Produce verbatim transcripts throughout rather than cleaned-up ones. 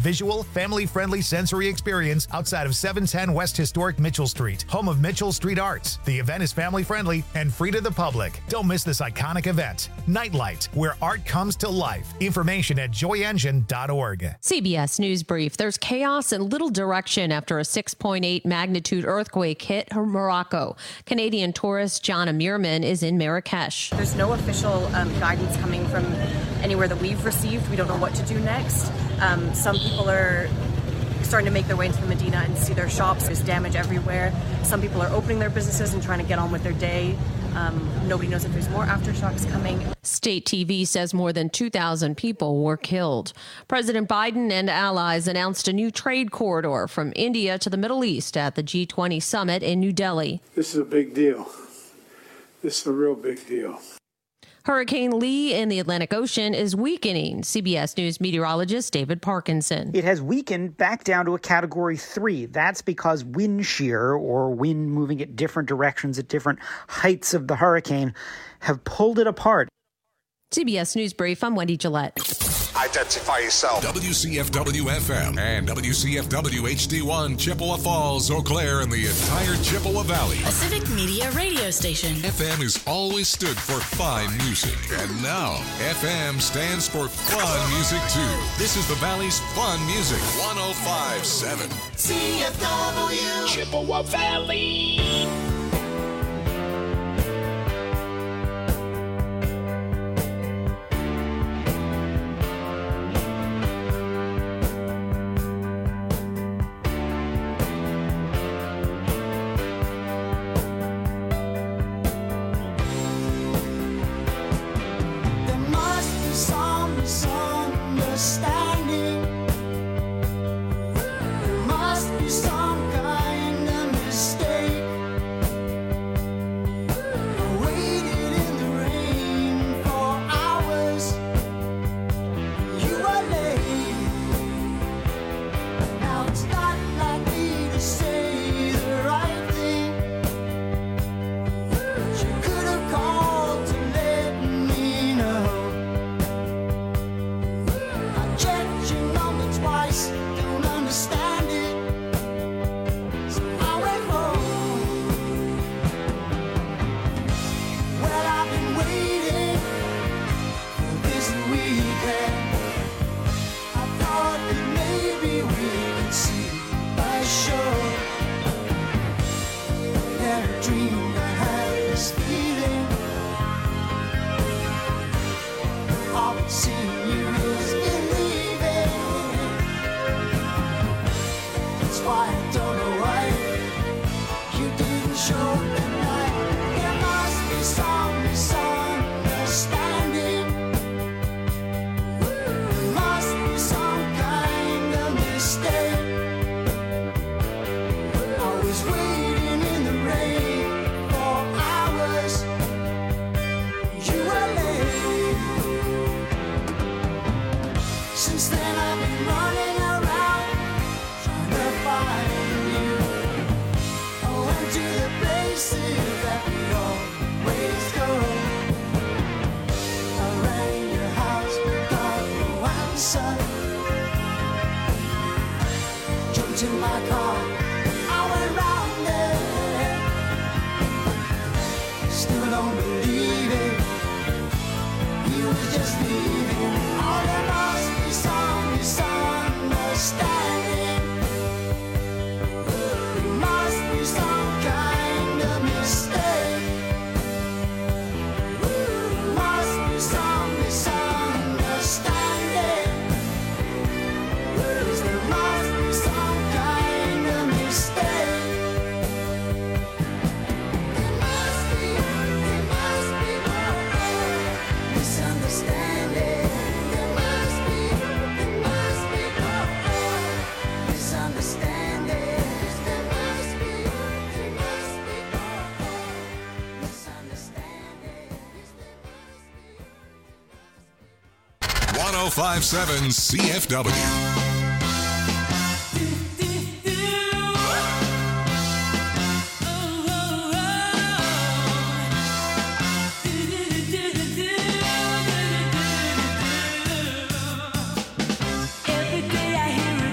visual, family-friendly sensory experience outside of seven ten West Historic Mitchell Street, home of Mitchell Street Arts. The event is family-friendly and free to the public. Don't miss this iconic event. Nightlight, where art comes to life. Information at joy engine dot org. C B S News Brief. There's chaos and little direction after a six point eight magnitude earthquake hit Morocco. Canadian tourist John Amirman is in Marrakesh. There's no official um, guidance coming from anywhere that we've received. We don't know what to do next. Um, some people are starting to make their way into the Medina and see their shops. There's damage everywhere. Some people are opening their businesses and trying to get on with their day. Um, nobody knows if there's more aftershocks coming. State T V says more than two thousand people were killed. President Biden and allies announced a new trade corridor from India to the Middle East at the G twenty summit in New Delhi. This is a big deal. This is a real big deal. Hurricane Lee in the Atlantic Ocean is weakening. C B S News meteorologist David Parkinson. It has weakened back down to a category three. That's because wind shear, or wind moving at different directions at different heights of the hurricane, have pulled it apart. C B S News Brief, I'm Wendy Gillette. Identify yourself. W C F W F M and W C F W H D one, Chippewa Falls, Eau Claire, and the entire Chippewa Valley. A Civic Media radio station. F M has always stood for fine music, and now F M stands for fun music too. This is the Valley's fun music. one oh five point seven C F W Chippewa Valley. one oh five point seven C F W. Every day I hear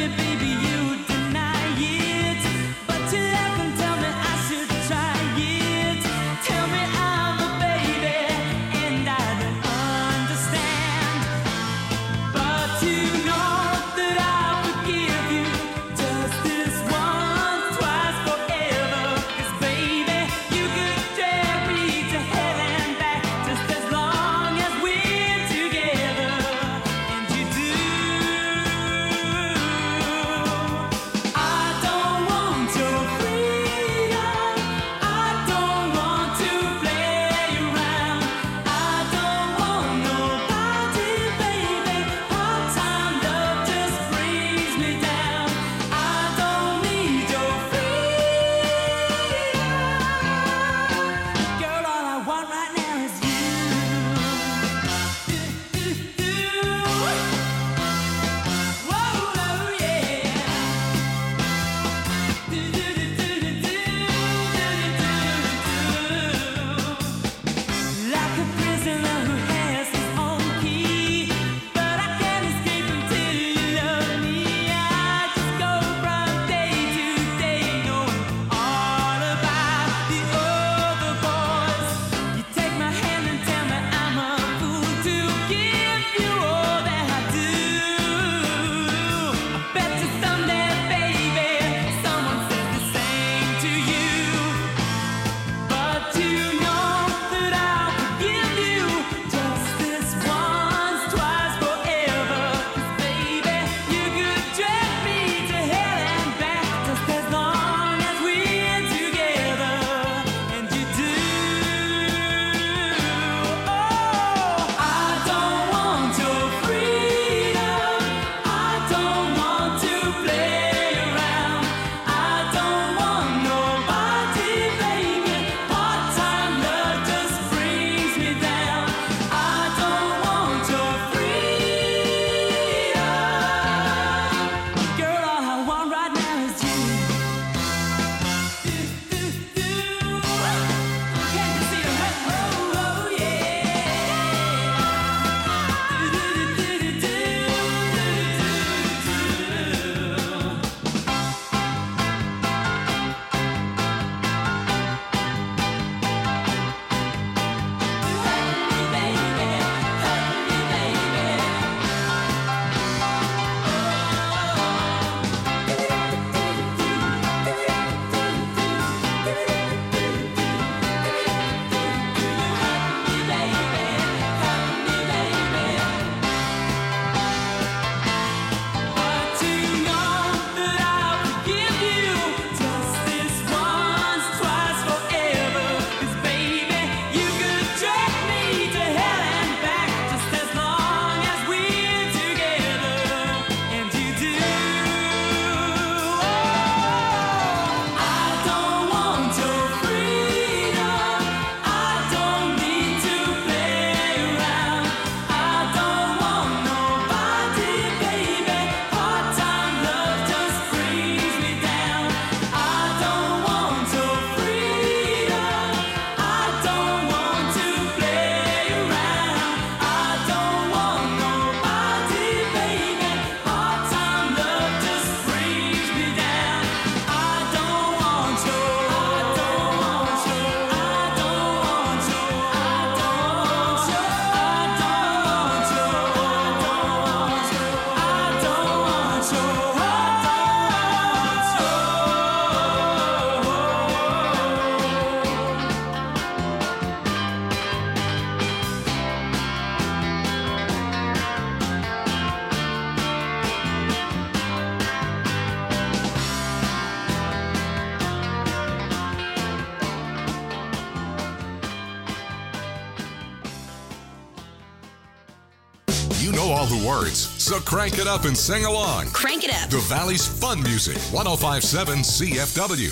You know all the words, so crank it up and sing along. Crank it up. The Valley's Fun Music, one oh five point seven C F W.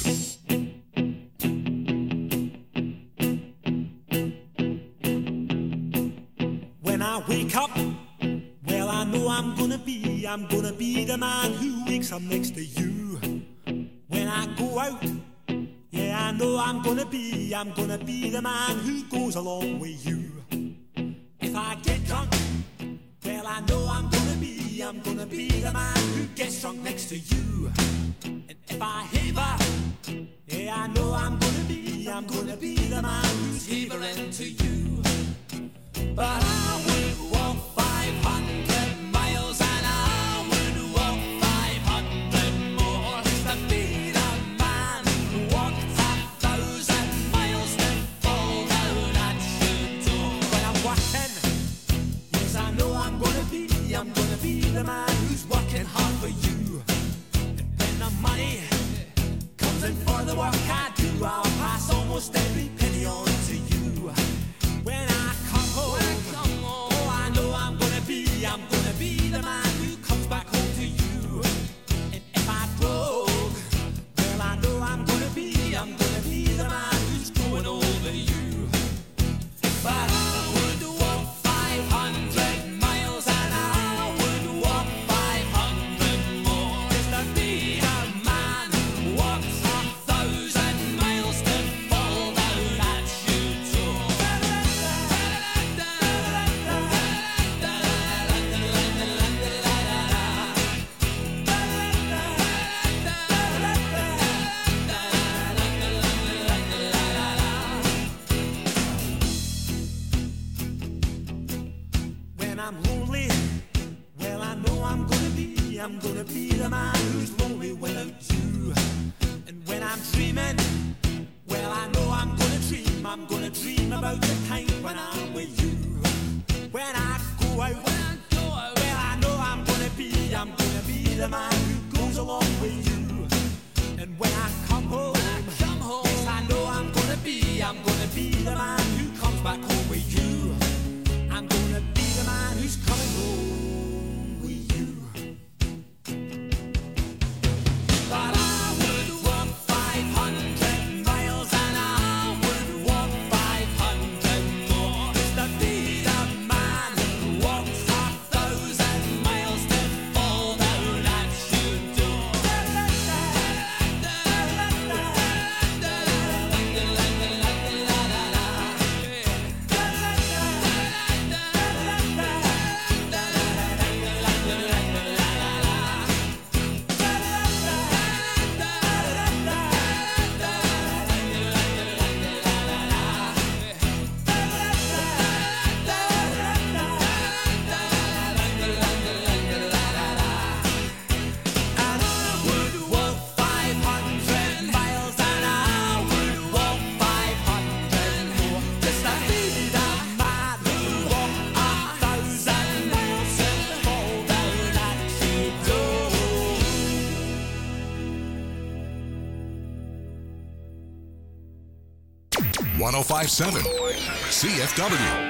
When I wake up, well, I know I'm gonna be, I'm gonna be the man who wakes up next to you. When I go out, yeah, I know I'm gonna be, I'm gonna be the man who goes along with you. If I get drunk, well, I know I'm gonna be, be, I'm gonna be the man who gets drunk next to you. And if I heaver, yeah, I know I'm gonna be, I'm gonna be the man who's heavering to you. But I would walk five hundred miles and I would walk five hundred more just to be the man who walked a thousand miles to fall down at your door. When I'm working, yes, I know I'm gonna be, I'm gonna be the man who's working hard for you. And when the money comes in for the work I do, I'll pass almost every penny on to you. When I come home, oh, I know I'm gonna be, I'm gonna be the man who comes back home to you. And if I broke, well, I know I'm gonna be, I'm gonna be the man who's going over you. But I would walk five hundred miles and I would walk five hundred more just to be the man who walks a thousand miles to fall down at your door. When I'm lonely, well, I know I'm gonna be, I'm gonna be the man who's lonely without you. And when I'm dreaming, well, I know I'm gonna dream, I'm gonna dream about the time when I'm with you. When I go out, when I go out, well, I know I'm gonna be, I'm gonna be the man who goes along with you. And when I come home, when I come home, yes, I know I'm gonna be, I'm gonna be the man who comes back home with you. I'm gonna be the man who's coming home with you. But I would walk five hundred miles and I would walk five hundred more just to be the man who walks a thousand miles to fall down at your door. And I would walk five hundred miles and I would walk five hundred more just to be the man who walked a thousand miles and fall down at your door. one oh five point seven C F W.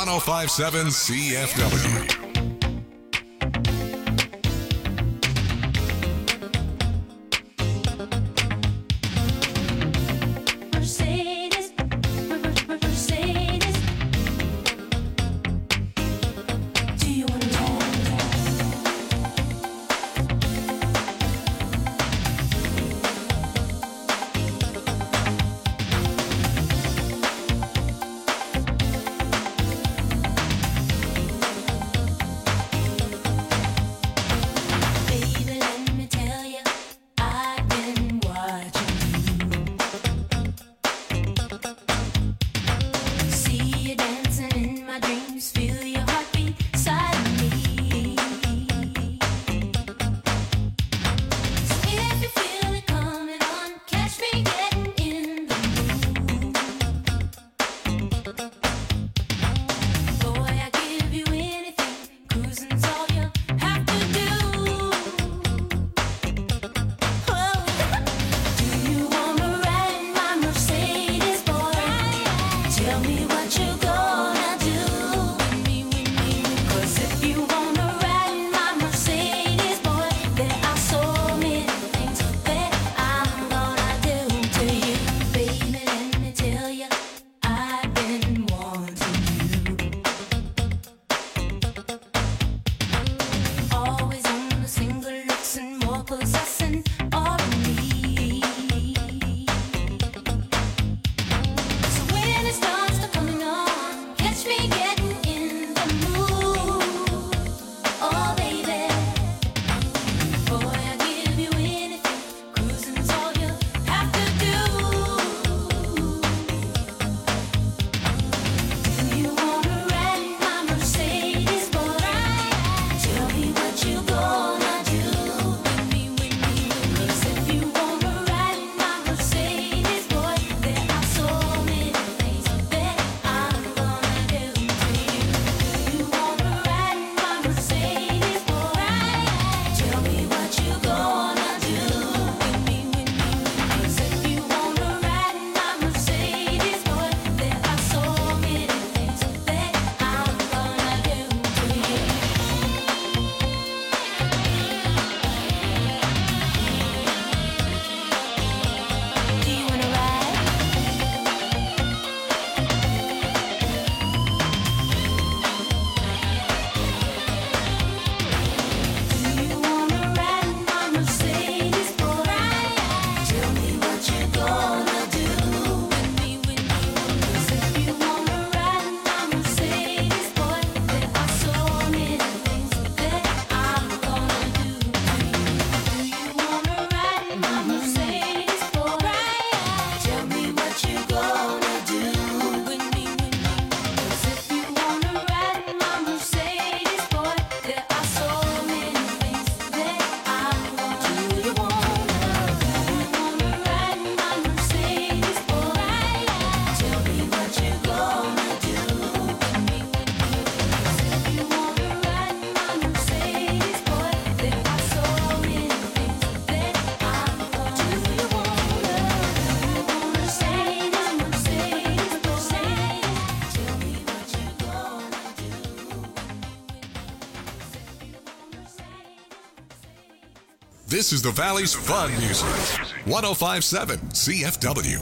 one oh five point seven C F W. This is the Valley's Fun Music. one oh five point seven C F W.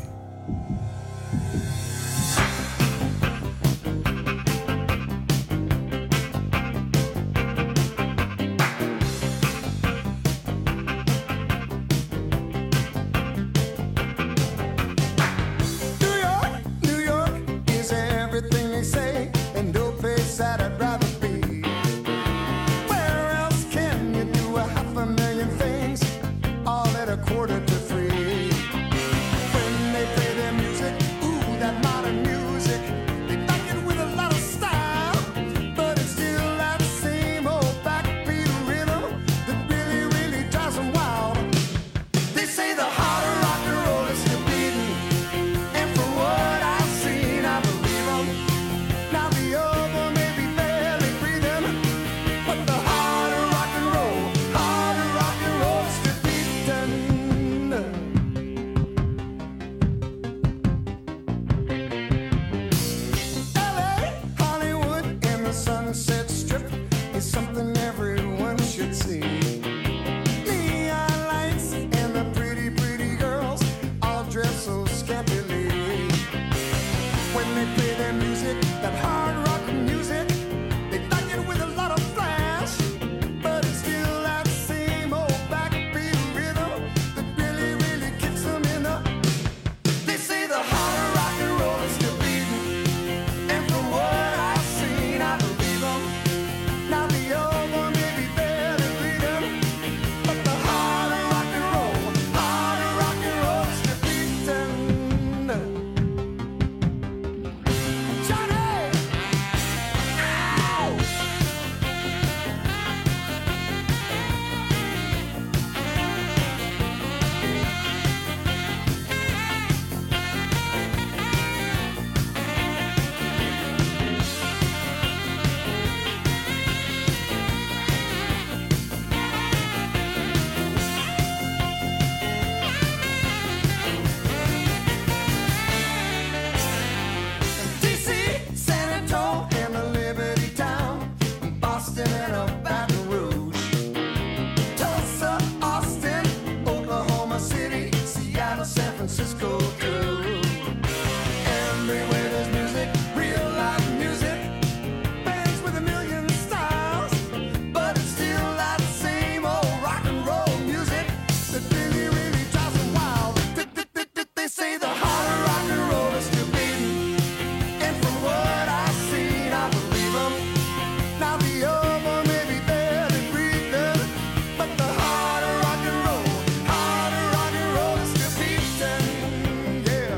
Francisco too. Everywhere there's music, real life music, bands with a million styles, but it's still that same old rock and roll music that really, really drives them wild. They say the heart of rock and roll is still beating, and from what I've seen, I believe them. Now the other may be barely breathing, but the heart of rock and roll, heart of rock and roll is still beating, yeah.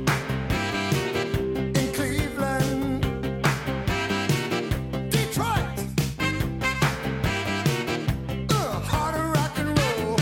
In Cleveland, Detroit, uh, heart of rock and roll.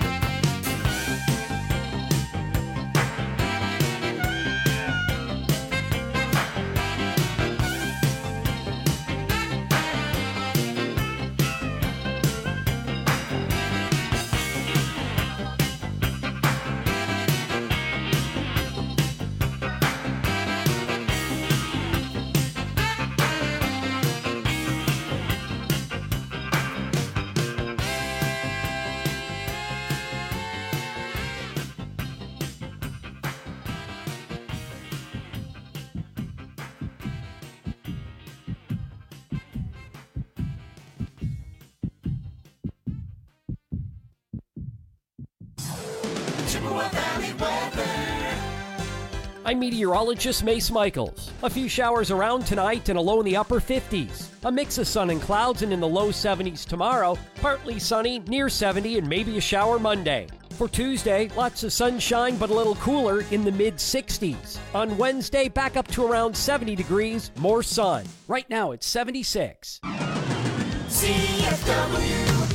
Chippewa Valley weather. I'm meteorologist Mace Michaels. A few showers around tonight and a low in the upper fifties. A mix of sun and clouds and in the low seventies tomorrow. Partly sunny, near seventy, and maybe a shower Monday. For Tuesday, lots of sunshine but a little cooler in the mid sixties. On Wednesday, back up to around seventy degrees, more sun. Right now it's seventy-six. C F W.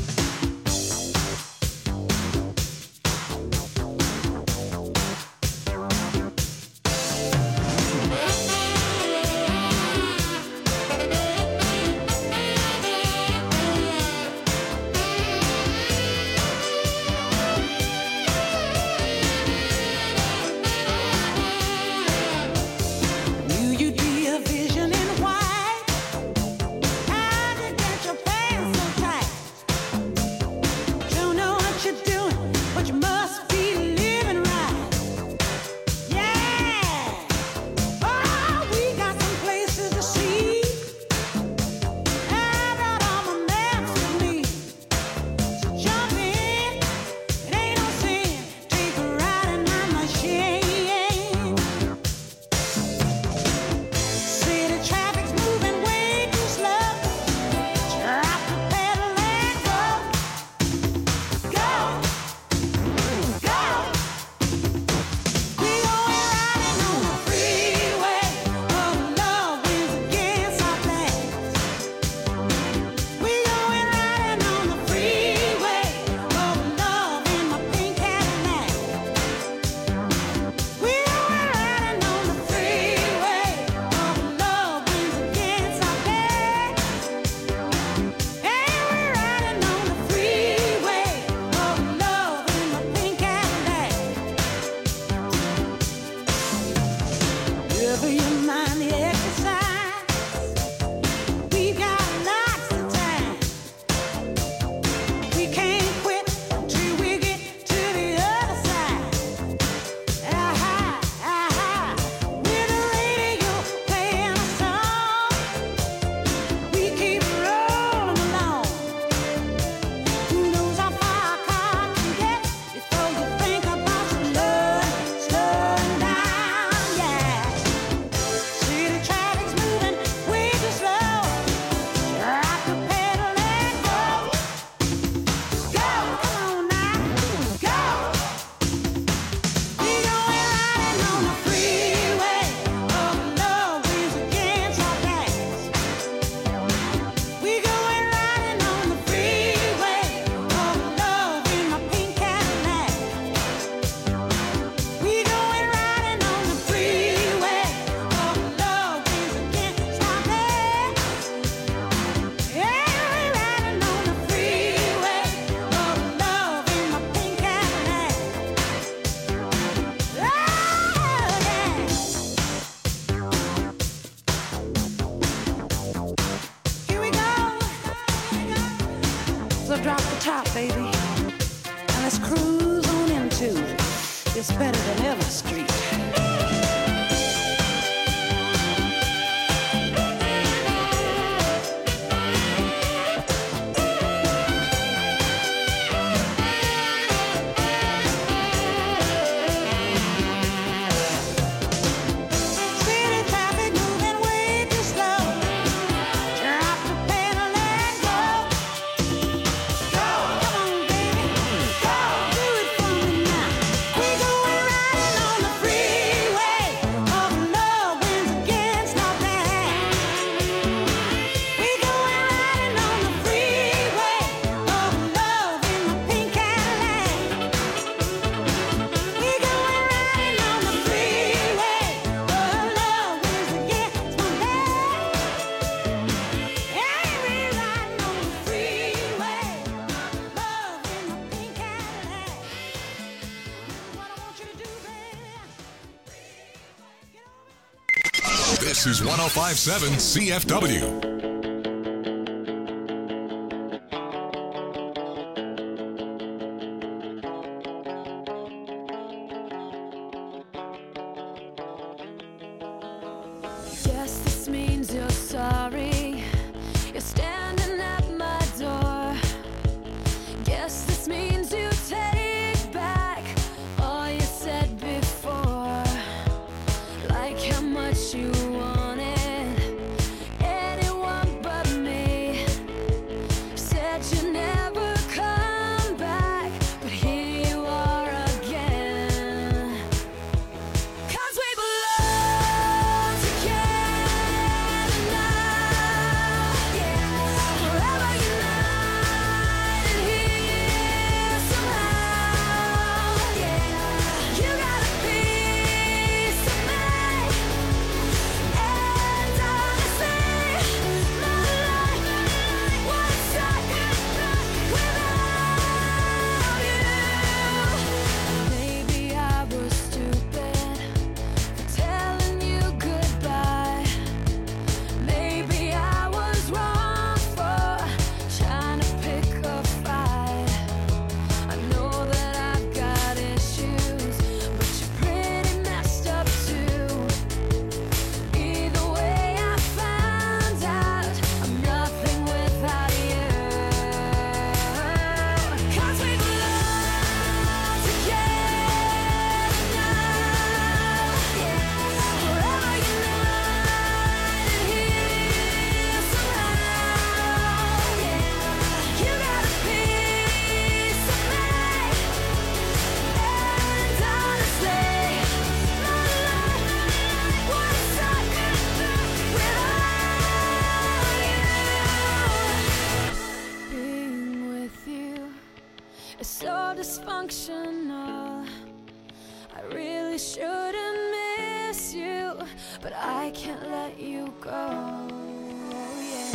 Knew you'd be a vision in white. How'd you get your pants so tight? It's better than ever, Street. This is one oh five point seven C F W. Yes, this means you're sorry. You're standing at my door. Guess this means you take back all you said before. Like how much you wanted anyone but me. Said you never come back, but here you are again. 'Cause we belong together now, yeah. Forever united here somehow, yeah. You got a piece of me, and honestly, my life would suck without you. Maybe I was stupid for telling you goodbye. Maybe I was wrong for trying to pick a fight. I know that I've got issues, but you're pretty messed up too. Either way, I found out I'm nothing without you. 'Cause we belong together now, yeah. Forever united here somehow, yeah. You got a piece of me, and honestly, my life would suck without you. Being with you is so dysfunctional. I really shouldn't miss you, but I can't let you go. Yeah.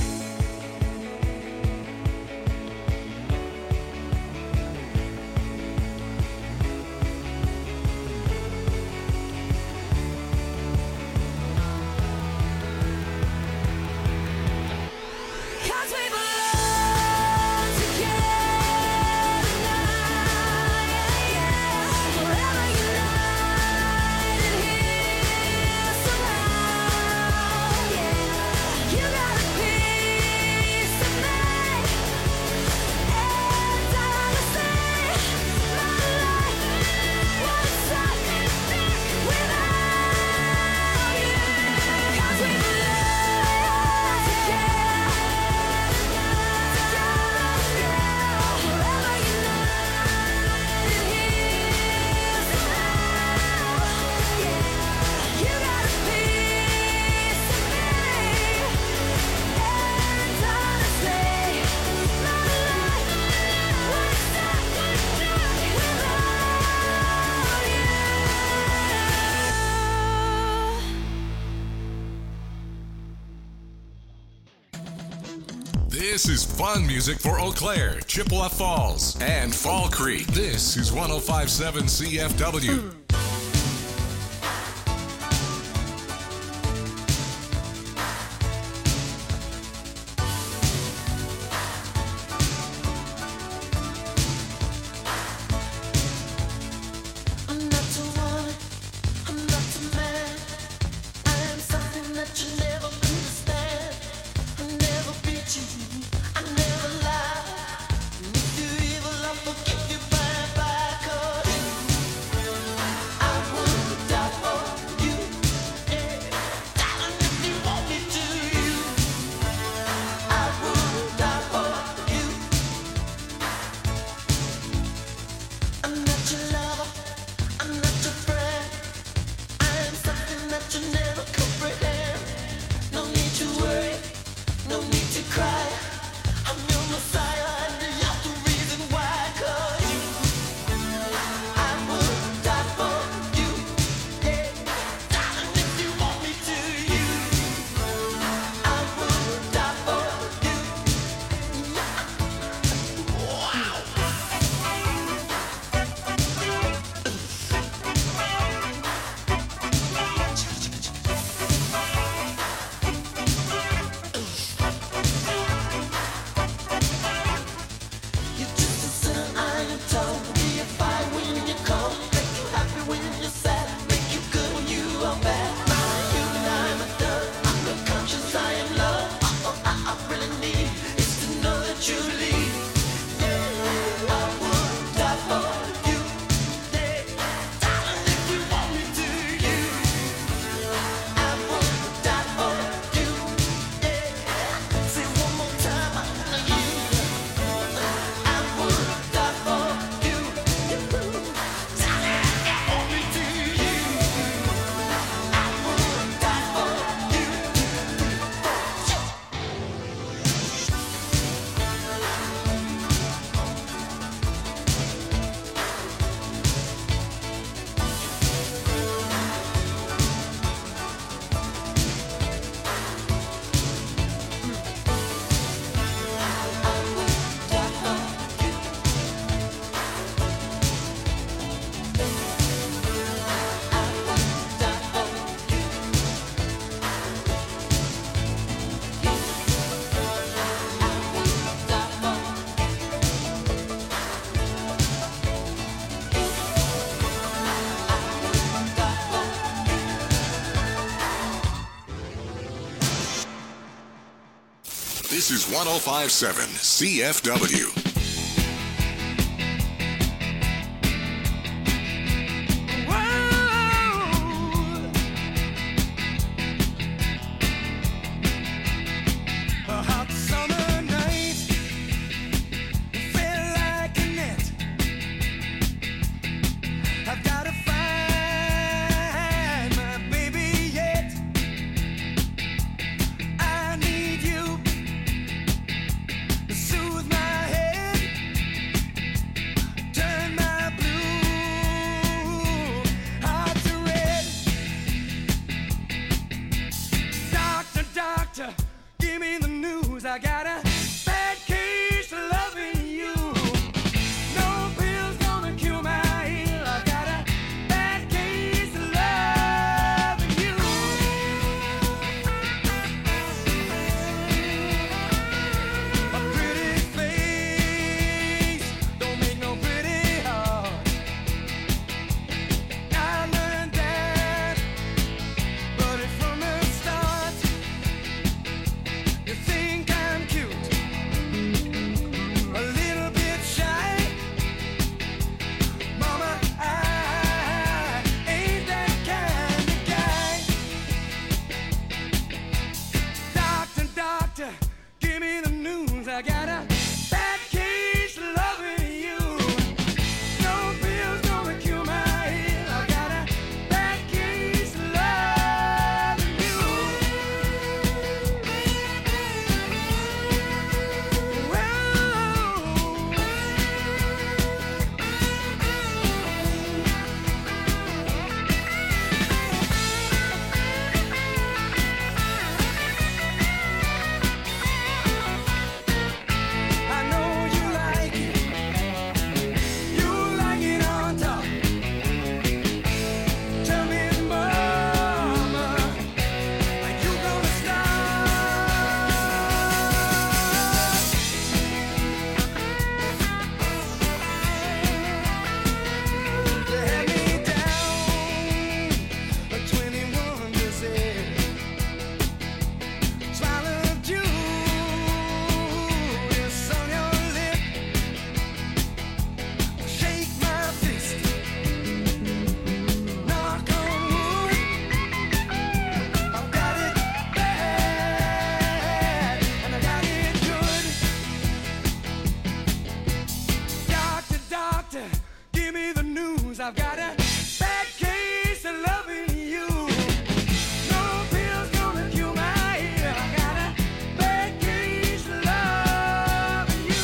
Cause we belong together now, yeah, yeah. Forever united here somehow, yeah. You got a piece of me, and honestly, my life would suck without you. 'Cause we belong together. Forever united here somehow, yeah. You got a piece of me, and honestly, my life would suck without you. This is fun music for Eau Claire, Chippewa Falls, and Fall Creek. This is one oh five point seven C F W. I'm not This is one oh five point seven C F W. A hot summer night felt like a net. I've got to find my baby yet. I need you to soothe my head, turn my blue heart to red. Doctor, doctor, give me the news. I got a bad case of loving you. No pill's gonna cure my ill. I got a bad case of loving you. A pretty face don't make no pretty heart. I learned that, but it's from the start. You think I'm cute, a little bit shy. Mama, I ain't that kind of guy. Doctor, doctor, give me the news. I got a bad case of loving you. No pill's gonna cure my ill. I got a bad case of loving you. I know you like it. You like it on top. Tell me, mama, are you gonna stop? You had me down a twenty-one percent. Swallowed you, it's on your lip. Shake my fist, knock on wood. I've got it bad, and I got it good. Doctor, doctor, give me the news. I've got a bad case of loving you. No pill's gonna cure my ill. I got a bad case of loving you.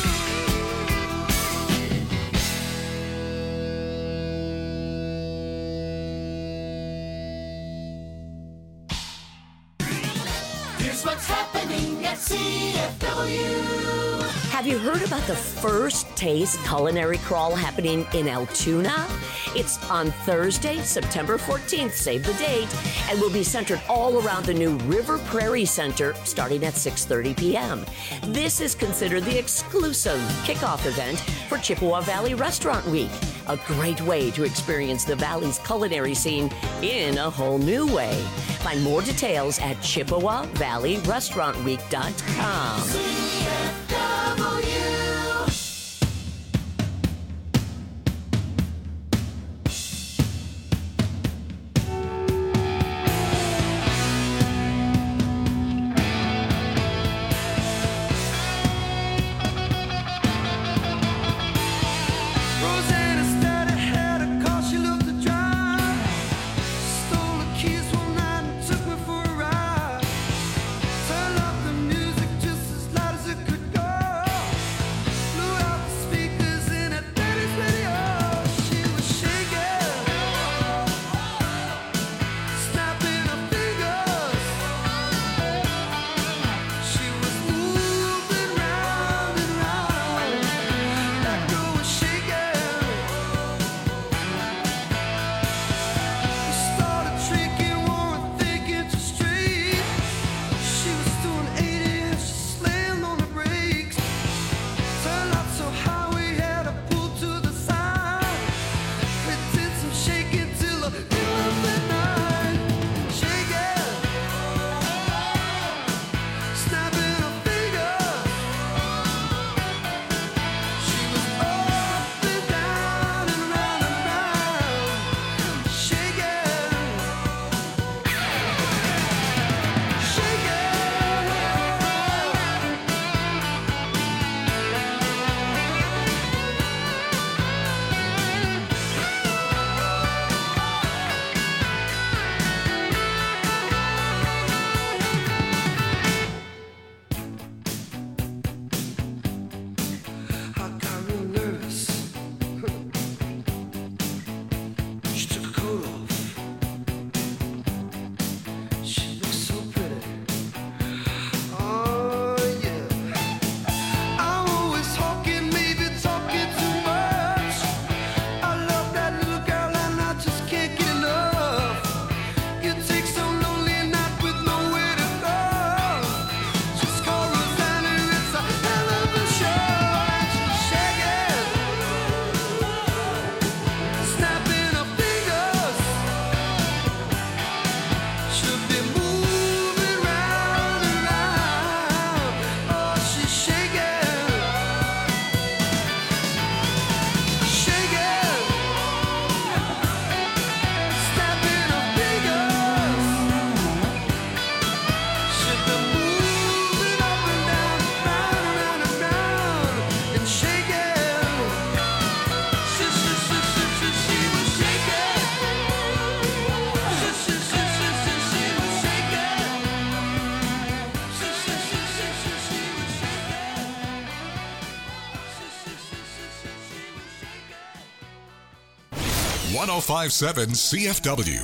Here's what's happening at C F W. Have you heard about the First Taste Culinary Crawl happening in Altoona? It's on Thursday, September fourteenth, save the date, and will be centered all around the new River Prairie Center starting at six thirty p.m. This is considered the exclusive kickoff event for Chippewa Valley Restaurant Week, a great way to experience the Valley's culinary scene in a whole new way. Find more details at Chippewa Valley Restaurant Week dot com. C F W. Rosanna stared ahead, a car she loved to drive. Stole the keys one night and took me for a ride. Turned up the music just as loud as it could one oh five point seven C F W.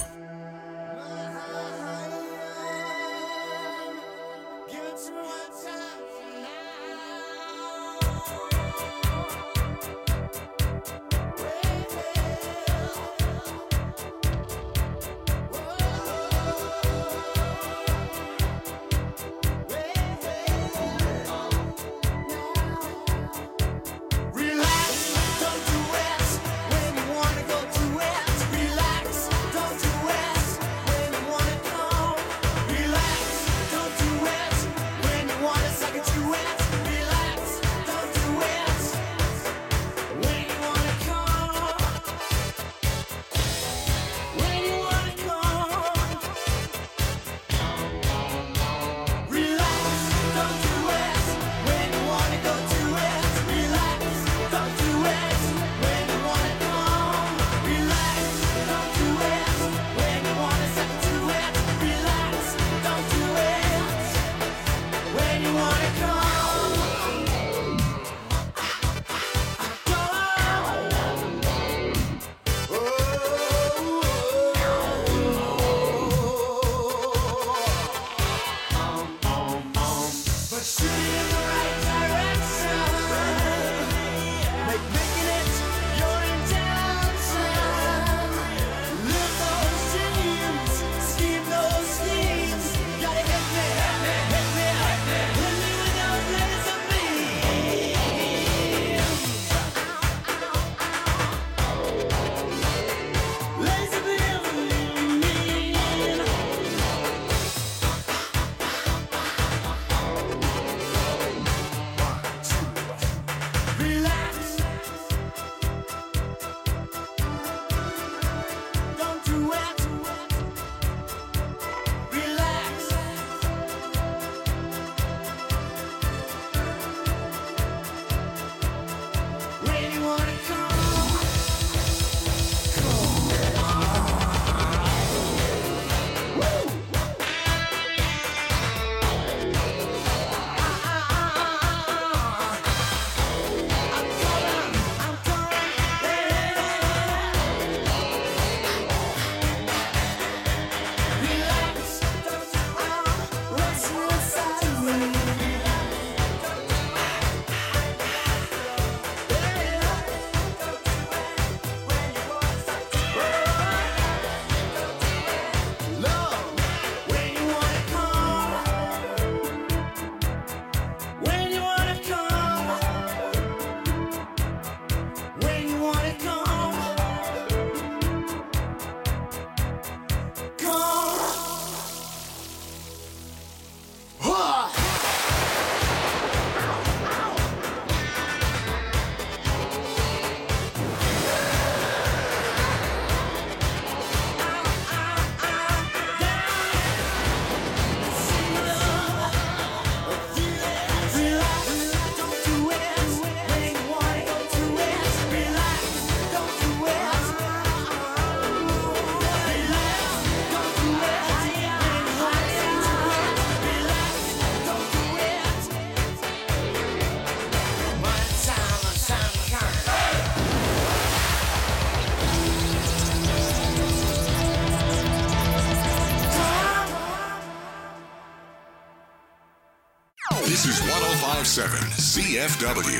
This is one oh five point seven C F W.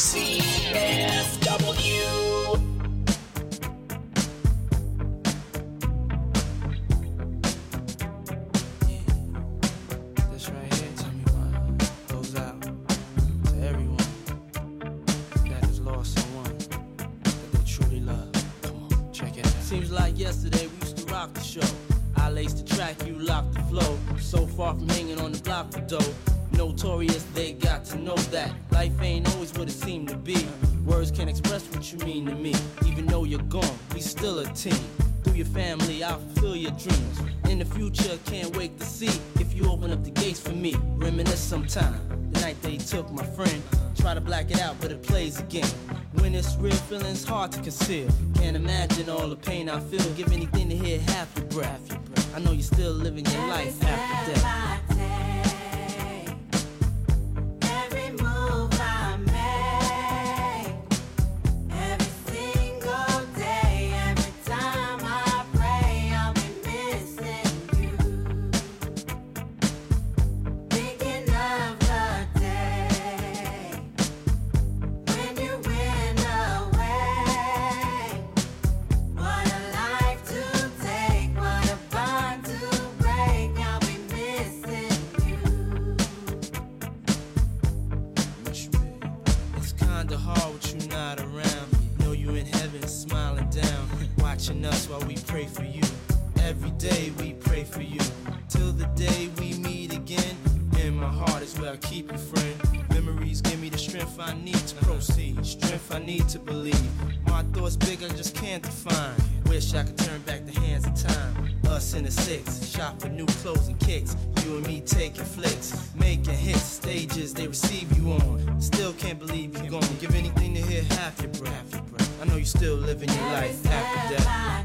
C F W. Seems like yesterday we used to rock the show. I laced the track, you locked the flow. So far from hanging on the block for dough. Notorious, they got to know that life ain't always what it seemed to be. Words can't express what you mean to me. Even though you're gone, we still a team. Through your family, I'll fulfill your dreams. In the future, can't wait to see if you open up the gates for me. Reminisce sometime. The night they took my friend. Try to black it out, but it plays again. When it's real, feeling's hard to conceal. Can't imagine all the pain I feel. Give anything to hear half your breath. I know you're still living your life after death. Time us while we pray for you. Every day we pray for you. Till the day we meet again. In my heart is where I keep you, friend. Memories give me the strength I need to proceed. Strength I need to believe. My thoughts big, I just can't define. Wish I could turn back the hands of time. Us in the six, shop for new clothes and kicks. You and me taking flicks, making hits, stages they receive you on. Still can't believe you're gone. Give anything to hear half your breath. I know you still living your life after death.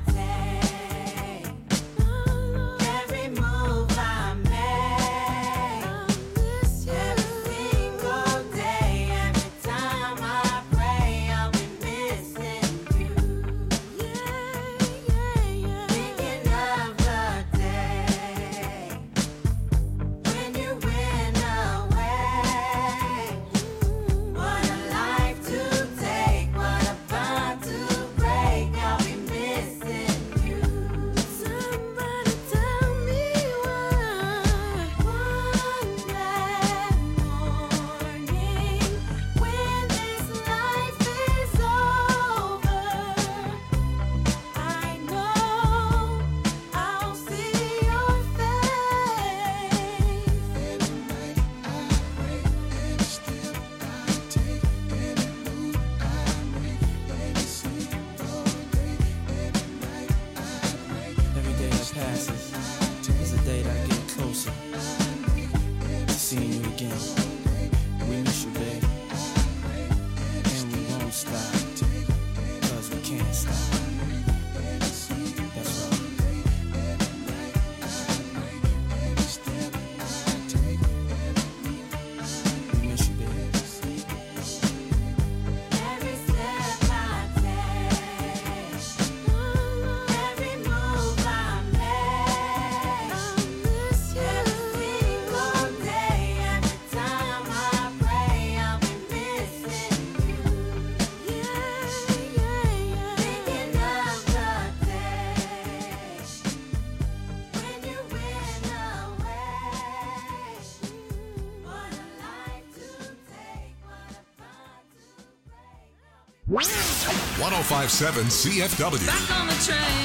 one oh five point seven C F W. Back on the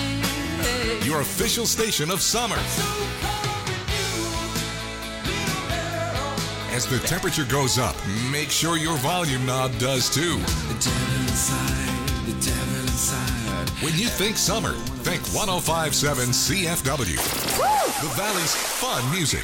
train. Your official station of summer. As the temperature goes up, make sure your volume knob does too. The devil inside, the devil inside. When you think summer, think one oh five point seven C F W. The Valley's fun music.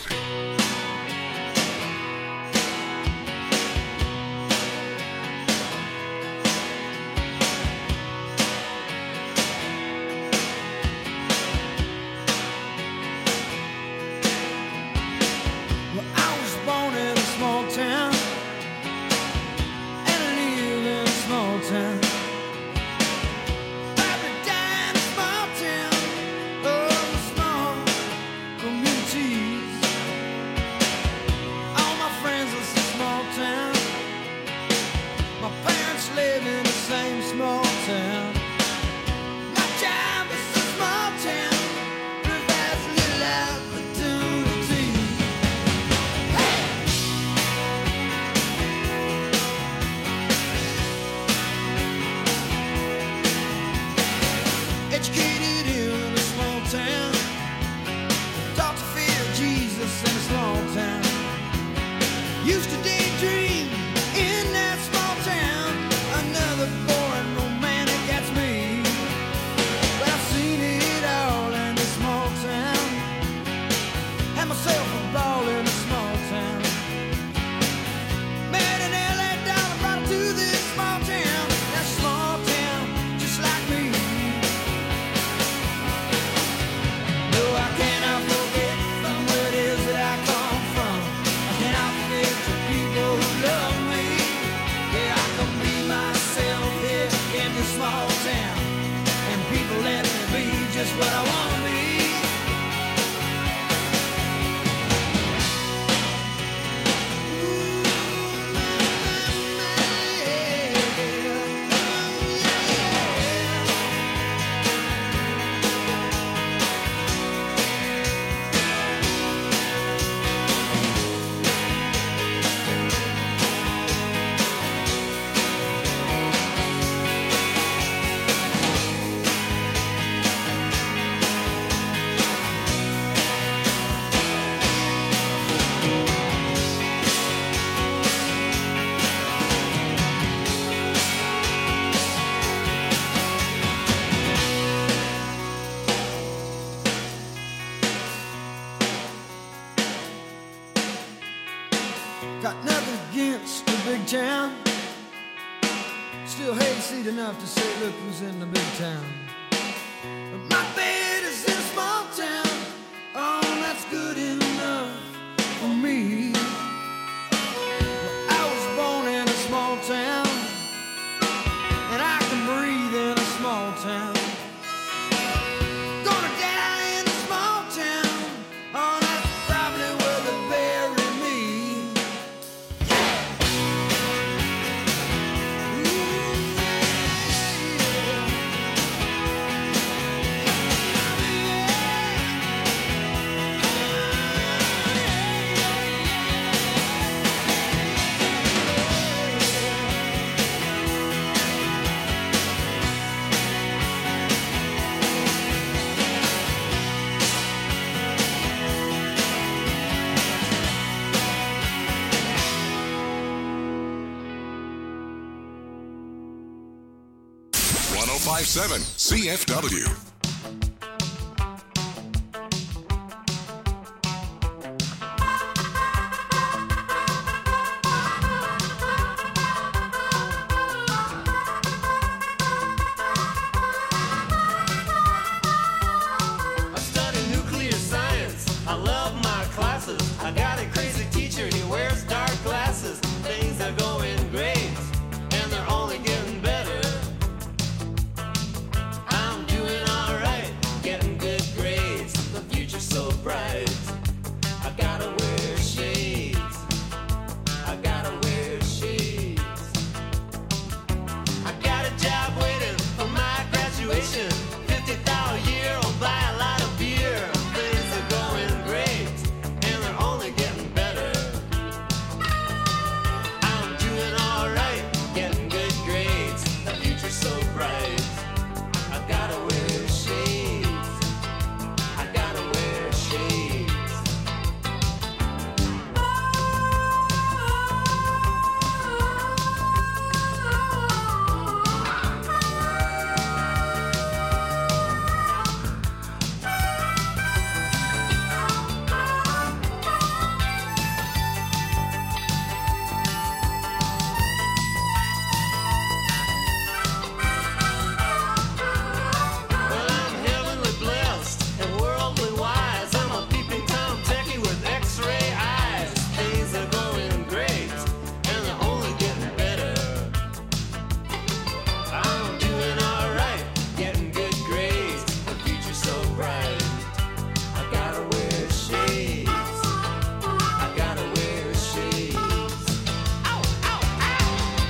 Got nothing against the big town. Still hayseed enough to say, look who's in the big town. But my bed is in a small town. Oh, that's good enough for me. Well, I was born in a small town, and I can breathe in a small town. Gonna die in a small town. Oh, that's probably where they bury me. one oh five point seven C F W. I study nuclear science. I love my classes. I got a crazy teacher. He wears dark glasses. Things are going great, and they're only getting better. I'm doing all right, getting good grades. The future's so bright. I gotta wear shades. I gotta wear shades. I got a job waiting for my graduation. fifty thousand a year, I'll buy a lot of beer. Things are going great, and they're only getting better. I'm doing all right, getting good grades. The future's so bright. I gotta wear shades. I gotta wear shades. Well, I'm heavenly blessed and worldly wise. I'm a peeping Tom techie with X-ray eyes. Things are going great, and they're only getting better. I'm doing all right, getting good grades. The future's so bright. I gotta wear shades. I gotta wear shades. Ow, ow, ow.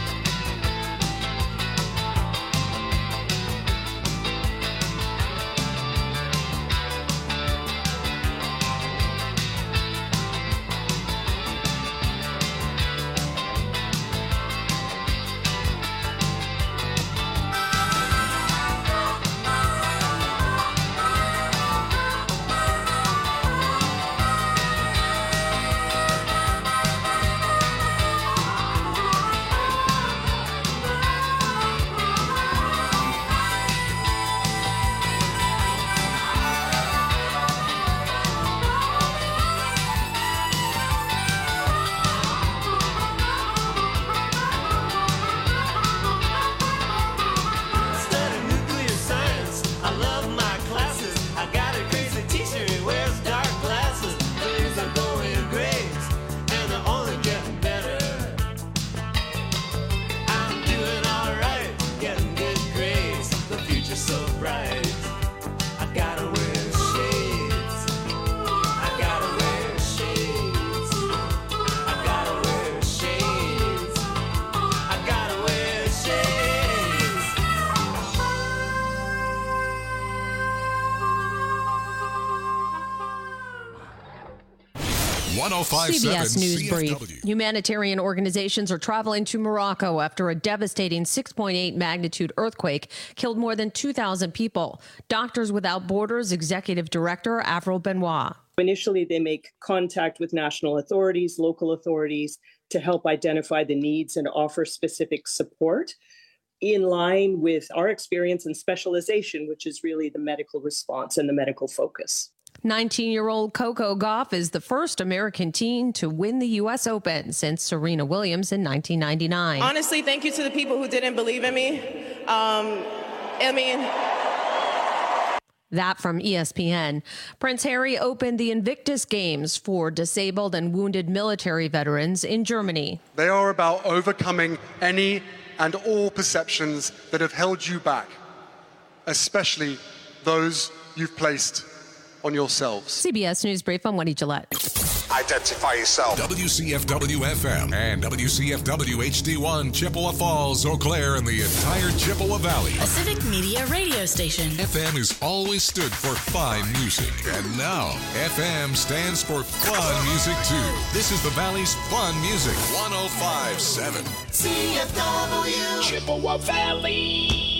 Study nuclear science. I love my classes. I got a crazy teacher. He wears dark glasses. Things are going great, and they're only getting better. I'm doing all right, getting good grades. The future's so bright. I gotta wear shades. I gotta wear shades. I gotta wear shades. I gotta wear shades. one oh five point C B seven S News C F Brief. W. Humanitarian organizations are traveling to Morocco after a devastating six point eight magnitude earthquake killed more than two thousand people. Doctors Without Borders Executive Director Avril Benoit. Initially, they make contact with national authorities, local authorities to help identify the needs and offer specific support in line with our experience and specialization, which is really the medical response and the medical focus. nineteen-year-old Coco Gauff is the first American teen to win the U S Open since Serena Williams in nineteen ninety-nine. Honestly, thank you to the people who didn't believe in me. Um, I mean... That from E S P N. Prince Harry opened the Invictus Games for disabled and wounded military veterans in Germany. They are about overcoming any and all perceptions that have held you back, especially those you've placed on yourselves. C B S News Brief, I'm Wendy Gillette. Identify yourself. W C F W F M and W C F W H D one, Chippewa Falls, Eau Claire, and the entire Chippewa Valley. A Civic Media radio station. F M has always stood for fine music. And now, F M stands for fun music, too. This is the Valley's fun music. one oh five point seven. C F W. Chippewa Valley.